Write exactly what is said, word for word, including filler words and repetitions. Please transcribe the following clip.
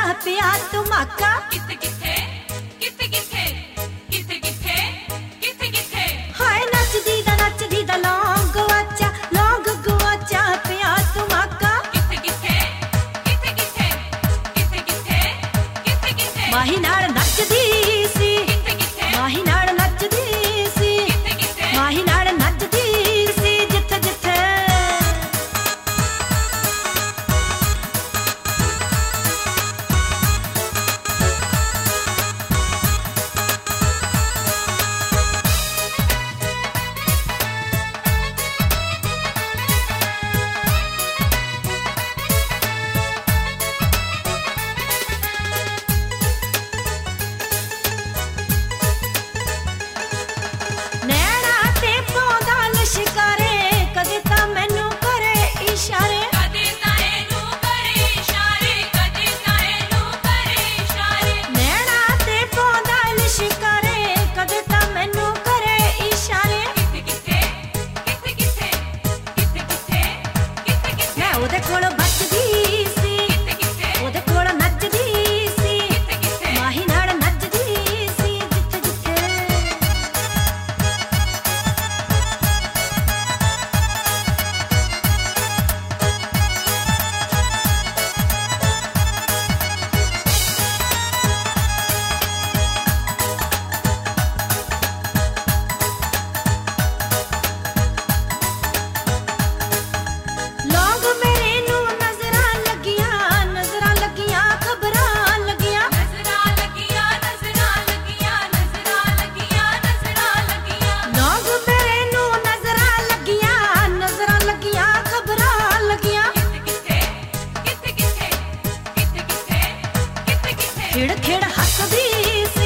पिया धमाका। किथे किथे किथे किथे किथे किथे किथे किथे हाय नचदी दा नचदी दा लौंग गवाचा, लौंग गवाचा पिया धमाका। किथे किथे किथे किथे किथे किथे किथे किथे माही नाल नचदी सी, किथे किथे माही नाल नचदी सी, किथे किथे माही नाल नचदी सी जिथे जिथे। नैना ते पौधा लिशकारे, कदे तां मैनू करे इशारे। कदे तां एनू करे इशारे, कदे तां एनू करे इशारे। नैना ते पौधा लिशकारे, कदे तां मैनू करे इशारे। किथे किथे किथे किथे किथे किथे किथे किथे मैं ओदे कोल बचदी सी, किथे किथे ओदे कोल नचदी सी, किथे किथे माही नाल नचदी सी जिथे जिथे। लौंग मेरे नू नजरां लगियां, नजरां लगियां खबरां लगियां। नजरां लगियां नजरां लगियां नजरां लगियां नजरां लगियां लौंग मेरे नू नजरां लगियां, नजरां लगियां खबरां लगियां। किथे किथे किथे किथे किथे किथे किथे खिड़ खिड़ हसदी